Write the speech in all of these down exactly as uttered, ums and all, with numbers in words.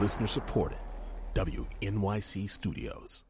Listener supported. W N Y C Studios.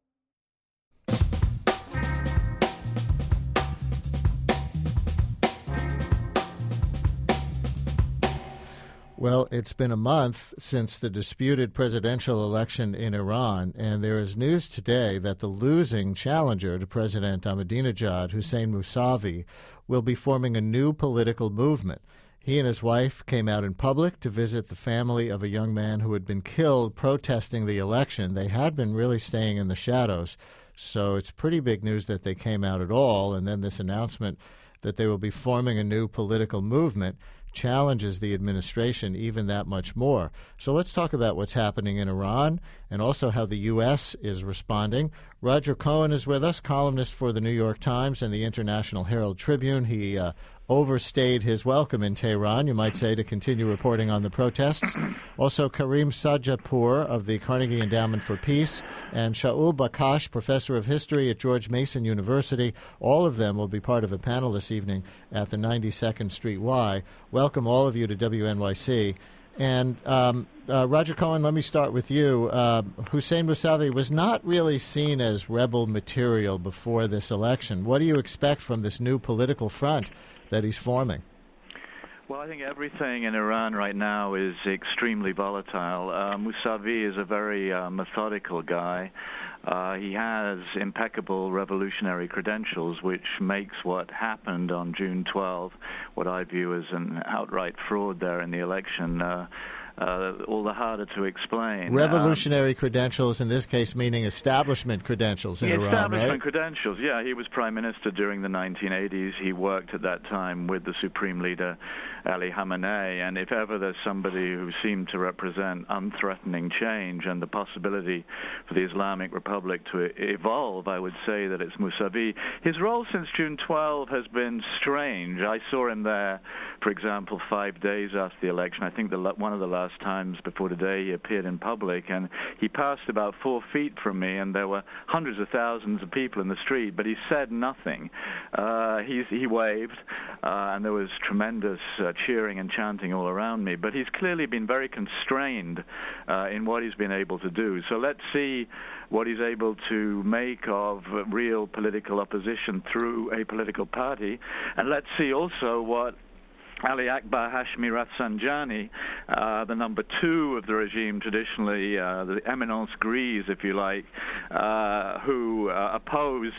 Well, it's been a month since the disputed presidential election in Iran, and there is news today that the losing challenger to President Ahmadinejad, Hossein Mousavi, will be forming a new political movement. He and his wife came out in public to visit the family of a young man who had been killed protesting the election. They had been really staying in the shadows, so it's pretty big news that they came out at all, and then this announcement that they will be forming a new political movement challenges the administration even that much more. So let's talk about what's happening in Iran and also how the U S is responding. Roger Cohen is with us, columnist for the New York Times and the International Herald Tribune. He uh, overstayed his welcome in Tehran, you might say, to continue reporting on the protests. Also, Karim Sadjadpour of the Carnegie Endowment for Peace and Shaul Bakash, professor of history at George Mason University. All of them will be part of a panel this evening at the ninety-second Street Y. Welcome all of you to W N Y C. And um, uh, Roger Cohen, let me start with you. Uh, Hossein Mousavi was not really seen as rebel material before this election. What do you expect from this new political front that he's forming? Well, I think everything in Iran right now is extremely volatile. Uh, Mousavi is a very uh, methodical guy. Uh, he has impeccable revolutionary credentials, which makes what happened on June twelfth, what I view as an outright fraud there in the election, uh, uh, all the harder to explain. Revolutionary um, credentials, in this case, meaning establishment credentials in the Iran, establishment right? credentials, yeah. He was prime minister during the nineteen eighties. He worked at that time with the supreme leader, Ali Khamenei, and if ever there's somebody who seemed to represent unthreatening change and the possibility for the Islamic Republic to evolve, I would say that it's Mousavi. His role since June twelfth has been strange. I saw him there, for example, five days after the election. I think the, one of the last times before today he appeared in public, and he passed about four feet from me, and there were hundreds of thousands of people in the street, but he said nothing. Uh, he, he waved, uh, and there was tremendous uh, cheering and chanting all around me, but he's clearly been very constrained uh, in what he's been able to do. So let's see what he's able to make of real political opposition through a political party, and let's see also what Ali Akbar Hashmi Rafsanjani, uh, the number two of the regime traditionally, uh, the eminence grise, if you like, uh, who uh, opposed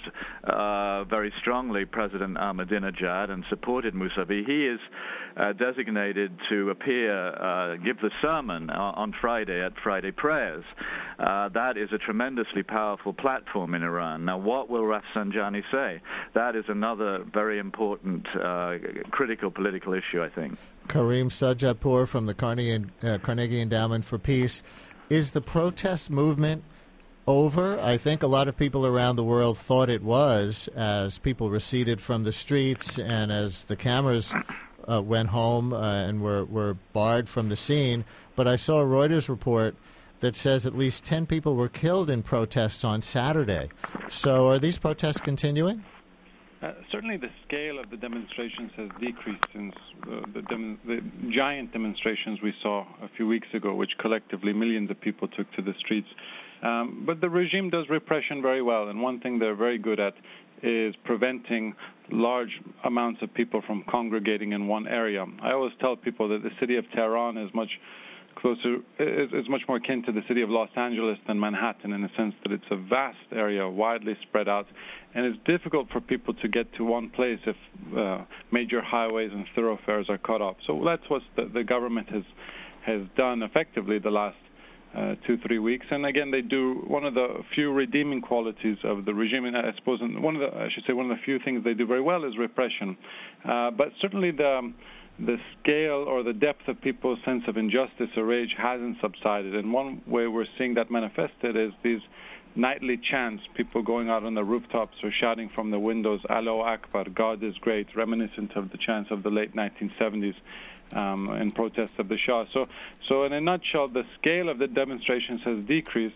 uh, very strongly President Ahmadinejad and supported Mousavi. He is uh, designated to appear, uh, give the sermon on Friday at Friday prayers. Uh, that is a tremendously powerful platform in Iran. Now, what will Rafsanjani say? That is another very important, uh, critical political issue, I think. Karim Sadjadpour from the Carnegie, uh, Carnegie Endowment for Peace. Is the protest movement over? I think a lot of people around the world thought it was, as people receded from the streets and as the cameras uh, went home uh, and were, were barred from the scene. But I saw a Reuters report that says at least ten people were killed in protests on Saturday. So are these protests continuing? Uh, certainly the scale of the demonstrations has decreased since uh, the, dem- the giant demonstrations we saw a few weeks ago, which collectively millions of people took to the streets. Um, but the regime does repression very well, and one thing they're very good at is preventing large amounts of people from congregating in one area. I always tell people that the city of Tehran is much closer, is, is much more akin to the city of Los Angeles than Manhattan, in the sense that it's a vast area, widely spread out, and it's difficult for people to get to one place if uh, major highways and thoroughfares are cut off. So that's what the, the government has has done effectively the last uh, two, three weeks. And again, they do one of the few redeeming qualities of the regime, and I suppose one of the, I should say, one of the few things they do very well is repression. Uh, but certainly the the scale or the depth of people's sense of injustice or rage hasn't subsided. And one way we're seeing that manifested is these nightly chants, people going out on the rooftops or shouting from the windows, Allahu Akbar, God is great, reminiscent of the chants of the late nineteen seventies um, in protest of the Shah. So, so in a nutshell, the scale of the demonstrations has decreased.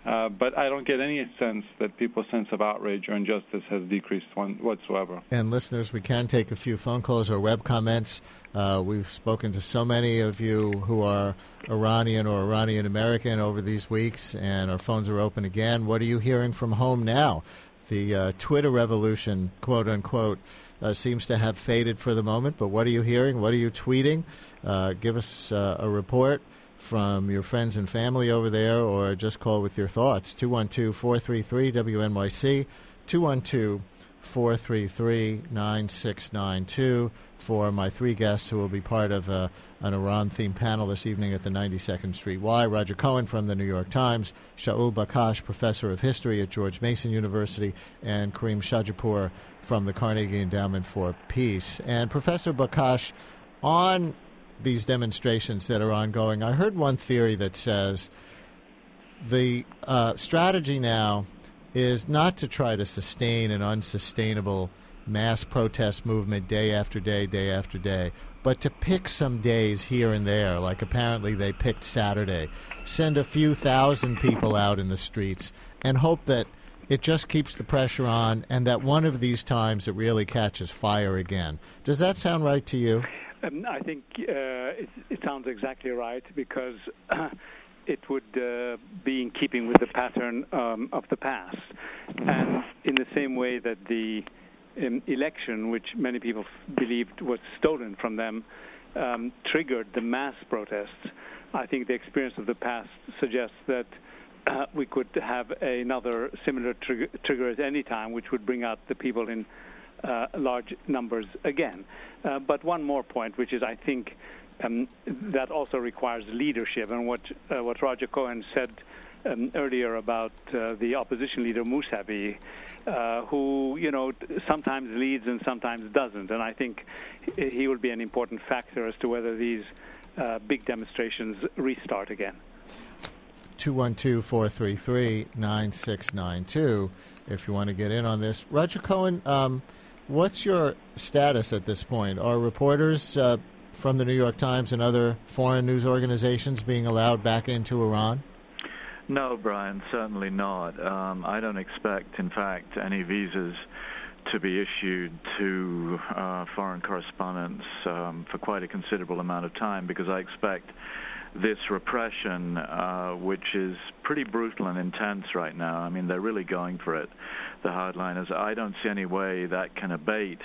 Uh, but I don't get any sense that people's sense of outrage or injustice has decreased one, whatsoever. And listeners, we can take a few phone calls or web comments. Uh, we've spoken to so many of you who are Iranian or Iranian American over these weeks, and our phones are open again. What are you hearing from home now? The uh, Twitter revolution, quote unquote, uh, seems to have faded for the moment. But what are you hearing? What are you tweeting? Uh, give us uh, a report from your friends and family over there, or just call with your thoughts. two one two, four three three, W N Y C, two one two, four three three, nine six nine two for my three guests who will be part of uh, an Iran-themed panel this evening at the ninety-second Street Y. Roger Cohen from the New York Times, Shaul Bakhash, professor of history at George Mason University, and Kareem Shajapur from the Carnegie Endowment for Peace. And Professor Bakhash, on these demonstrations that are ongoing, I heard one theory that says the uh, strategy now is not to try to sustain an unsustainable mass protest movement day after day, day after day, but to pick some days here and there, like apparently they picked Saturday, send a few thousand people out in the streets, and hope that it just keeps the pressure on and that one of these times it really catches fire again. Does that sound right to you? Um, I think uh, it, it sounds exactly right, because uh, it would uh, be in keeping with the pattern um, of the past. And in the same way that the um, election, which many people f- believed was stolen from them, um, triggered the mass protests, I think the experience of the past suggests that uh, we could have another similar trigger, trigger at any time, which would bring out the people in Uh, large numbers again. Uh, but one more point, which is I think um, that also requires leadership. And what uh, what Roger Cohen said um, earlier about uh, the opposition leader Mousavi, uh, who, you know, sometimes leads and sometimes doesn't. And I think he will be an important factor as to whether these uh, big demonstrations restart again. two one two, four three three, nine six nine two if you want to get in on this. Roger Cohen, um, what's your status at this point? Are reporters uh, from the New York Times and other foreign news organizations being allowed back into Iran? No, Brian, certainly not. Um, I don't expect, in fact, any visas to be issued to uh, foreign correspondents um, for quite a considerable amount of time, because I expect this repression, uh, which is pretty brutal and intense right now. I mean, they're really going for it, the hardliners. I don't see any way that can abate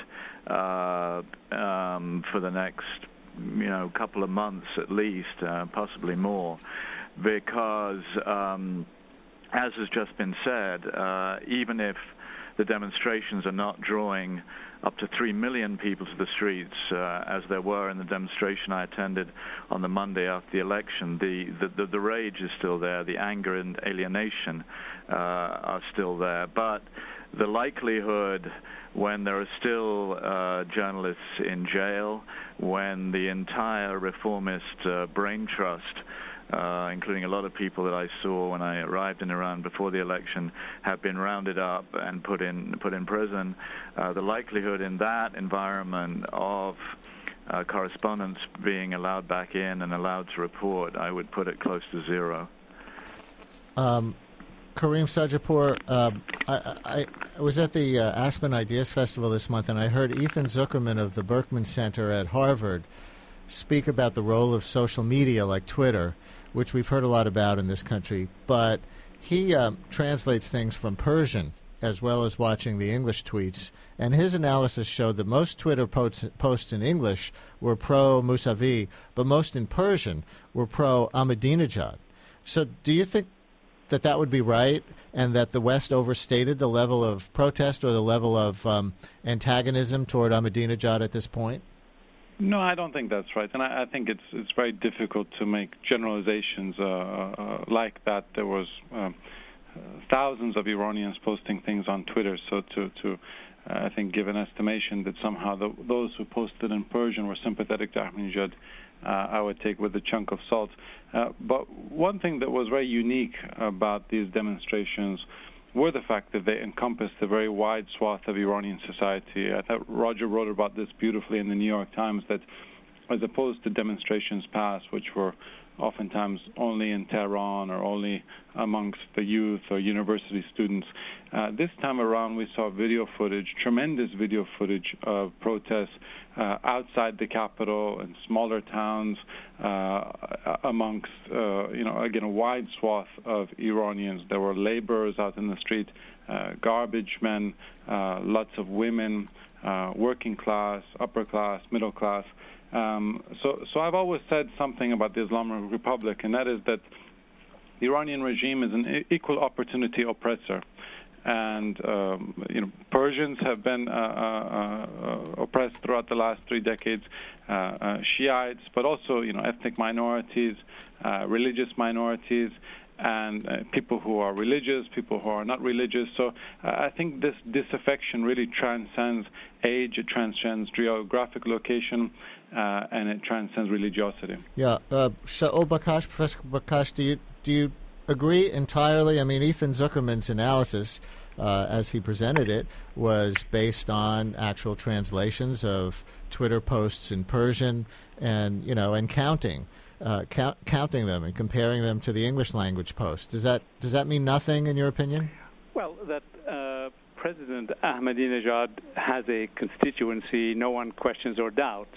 uh, um, for the next, you know, couple of months at least, uh, possibly more, because, um, as has just been said, uh, even if the demonstrations are not drawing up to three million people to the streets, uh, as there were in the demonstration I attended on the Monday after the election. The, the, the, the rage is still there. The anger and alienation uh, are still there. But the likelihood, when there are still uh, journalists in jail, when the entire reformist uh, brain trust, Uh, including a lot of people that I saw when I arrived in Iran before the election, have been rounded up and put in put in prison. Uh, the likelihood in that environment of uh, correspondents being allowed back in and allowed to report, I would put it close to zero. Um, Kareem Shajapur, uh, I, I, I was at the uh, Aspen Ideas Festival this month, and I heard Ethan Zuckerman of the Berkman Center at Harvard speak about the role of social media like Twitter, which we've heard a lot about in this country, but he um, translates things from Persian as well as watching the English tweets, and his analysis showed that most Twitter posts, posts in English were pro-Mousavi, but most in Persian were pro-Ahmadinejad. So do you think that that would be right, and that the West overstated the level of protest or the level of um, antagonism toward Ahmadinejad at this point? No, I don't think that's right, and I, I think it's it's very difficult to make generalizations uh, uh, like that. There was um, uh, thousands of Iranians posting things on Twitter, so to, to uh, I think, give an estimation that somehow the, those who posted in Persian were sympathetic to Ahmadinejad, uh, I would take with a chunk of salt. Uh, but one thing that was very unique about these demonstrations were the fact that they encompassed a very wide swath of Iranian society. I thought Roger wrote about this beautifully in the New York Times, that as opposed to demonstrations past, which were oftentimes only in Tehran or only amongst the youth or university students. Uh, this time around, we saw video footage, tremendous video footage of protests uh, outside the capital and smaller towns uh, amongst, uh, you know, again, a wide swath of Iranians. There were laborers out in the street, uh, garbage men, uh, lots of women, uh, working class, upper class, middle class. Um, so, so I've always said something about the Islamic Republic, and that is that the Iranian regime is an equal opportunity oppressor. And, um, you know, Persians have been uh, uh, oppressed throughout the last three decades, uh, uh, Shiites, but also, you know, ethnic minorities, uh, religious minorities, and uh, people who are religious, people who are not religious. So uh, I think this disaffection really transcends age, it transcends geographic location, uh, and it transcends religiosity. Yeah. Uh, Shaul Bakhash, Professor Bakhash, do you, do you agree entirely? I mean, Ethan Zuckerman's analysis, uh, as he presented it, was based on actual translations of Twitter posts in Persian and, you know, and counting. Uh, count, counting them and comparing them to the English language posts. Does that does that mean nothing in your opinion? Well, that uh, President Ahmadinejad has a constituency no one questions or doubts,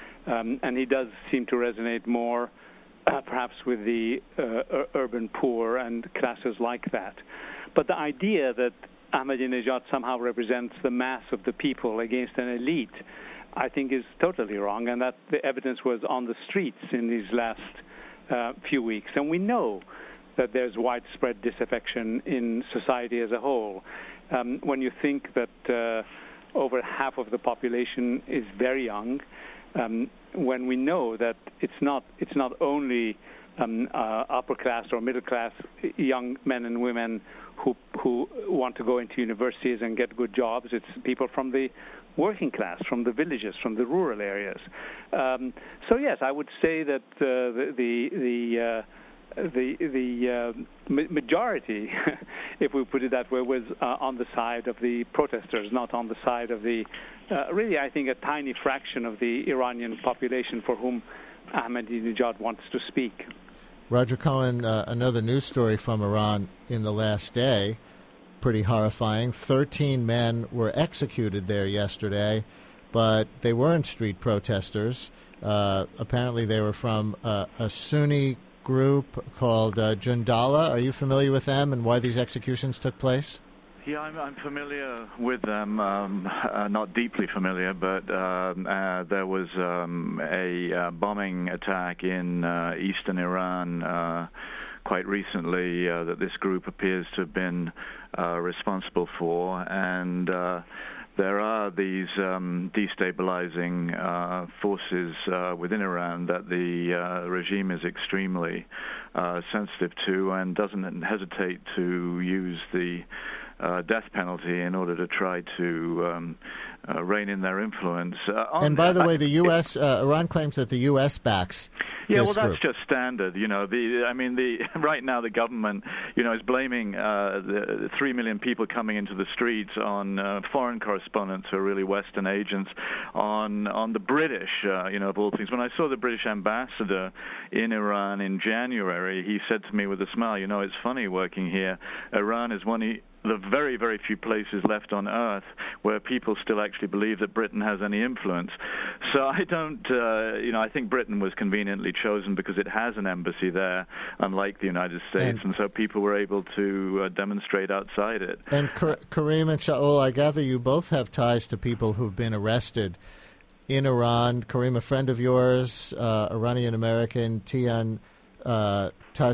um, and he does seem to resonate more, uh, perhaps, with the uh, urban poor and classes like that. But the idea that Ahmadinejad somehow represents the mass of the people against an elite, I think, is totally wrong, and that the evidence was on the streets in these last uh, few weeks. And we know that there's widespread disaffection in society as a whole. Um, when you think that uh, over half of the population is very young, um, when we know that it's not it's not only um, uh, upper class or middle class young men and women who who want to go into universities and get good jobs, it's people from the working class, from the villages, from the rural areas. Um, so yes, I would say that uh, the the the, uh, the, the uh, majority, if we put it that way, was uh, on the side of the protesters, not on the side of the uh, really, I think, a tiny fraction of the Iranian population for whom Ahmadinejad wants to speak. Roger Cohen, uh, another news story from Iran in the last day. Pretty horrifying. Thirteen men were executed there yesterday, but they weren't street protesters. Uh, apparently they were from uh, a Sunni group called uh, Jundala. Are you familiar with them and why these executions took place? Yeah, I'm, I'm familiar with them, um, uh, not deeply familiar, but um, uh, there was um, a uh, bombing attack in uh, eastern Iran uh, quite recently uh, that this group appears to have been uh, responsible for, and uh, there are these um, destabilizing uh, forces uh, within Iran that the uh, regime is extremely uh, sensitive to and doesn't hesitate to use the uh, death penalty in order to try to um, uh, rein in their influence. Uh, and by the way, the U S uh, Iran claims that the U S backs. Yeah, this well, that's group. just standard. You know, the I mean, the right now the government, you know, is blaming uh, the three million people coming into the streets on uh, foreign correspondents who are really Western agents, on on the British, uh, you know, of all things. When I saw the British ambassador in Iran in January, he said to me with a smile, you know, it's funny working here. Iran is one of the very, very few places left on Earth where people still actually believe that Britain has any influence. So I don't, uh, you know, I think Britain was conveniently chosen because it has an embassy there, unlike the United States, and, and so people were able to uh, demonstrate outside it. And Kareem and Shaul, I gather you both have ties to people who've been arrested in Iran. Kareem, a friend of yours, uh, Iranian-American, Tian uh,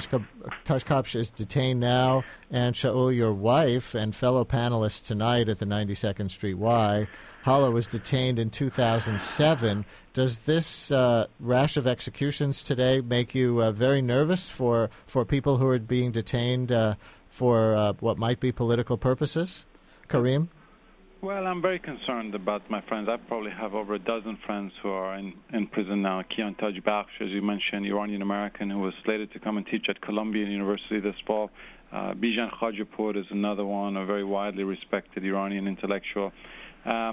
Tajkapsh is detained now, and Shaul, your wife and fellow panelist tonight at the ninety-second Street Y, Hala, was detained in two thousand seven. Does this uh, rash of executions today make you uh, very nervous for, for people who are being detained uh, for uh, what might be political purposes? Kareem? Well, I'm very concerned about my friends. I probably have over a dozen friends who are in, in prison now. Kian Tajbakhsh, as you mentioned, Iranian-American, who was slated to come and teach at Columbia University this fall. Uh, Bijan Khajipur is another one, a very widely respected Iranian intellectual. Um,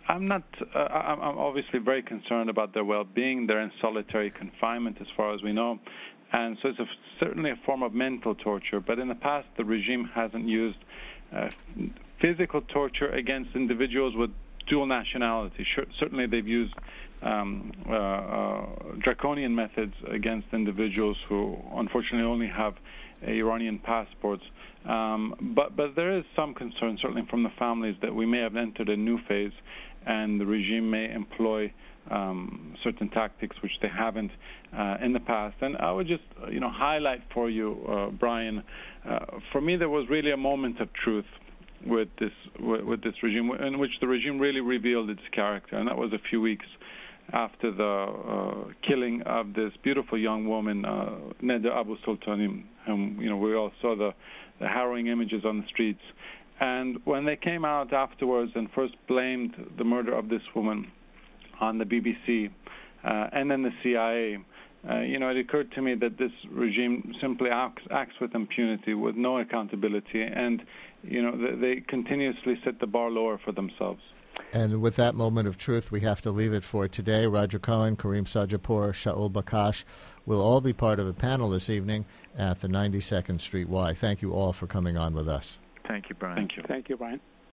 I'm not. Uh, I'm, I'm obviously very concerned about their well-being. They're in solitary confinement, as far as we know, and so it's a, certainly a form of mental torture. But in the past, the regime hasn't used uh, physical torture against individuals with dual nationality. Sure, certainly, they've used um, uh, uh, draconian methods against individuals who, unfortunately, only have Iranian passports. Um, but but there is some concern, certainly from the families, that we may have entered a new phase, and the regime may employ um, certain tactics which they haven't uh, in the past. And I would just, you know, highlight for you, uh, Brian. Uh, for me, there was really a moment of truth with this with, with this regime, in which the regime really revealed its character, and that was a few weeks after the uh, killing of this beautiful young woman, uh, Neda Abu Sultani, whom, you know, we all saw the, the harrowing images on the streets. And when they came out afterwards and first blamed the murder of this woman on the B B C uh, and then the C I A, uh, you know, it occurred to me that this regime simply acts, acts with impunity, with no accountability, and, you know, they, they continuously set the bar lower for themselves. And with that moment of truth, we have to leave it for today. Roger Cohen, Kareem Sarjapur, Shaul Bakash will all be part of a panel this evening at the ninety-second Street Y. Thank you all for coming on with us. Thank you, Brian. Thank you. Thank you, Brian.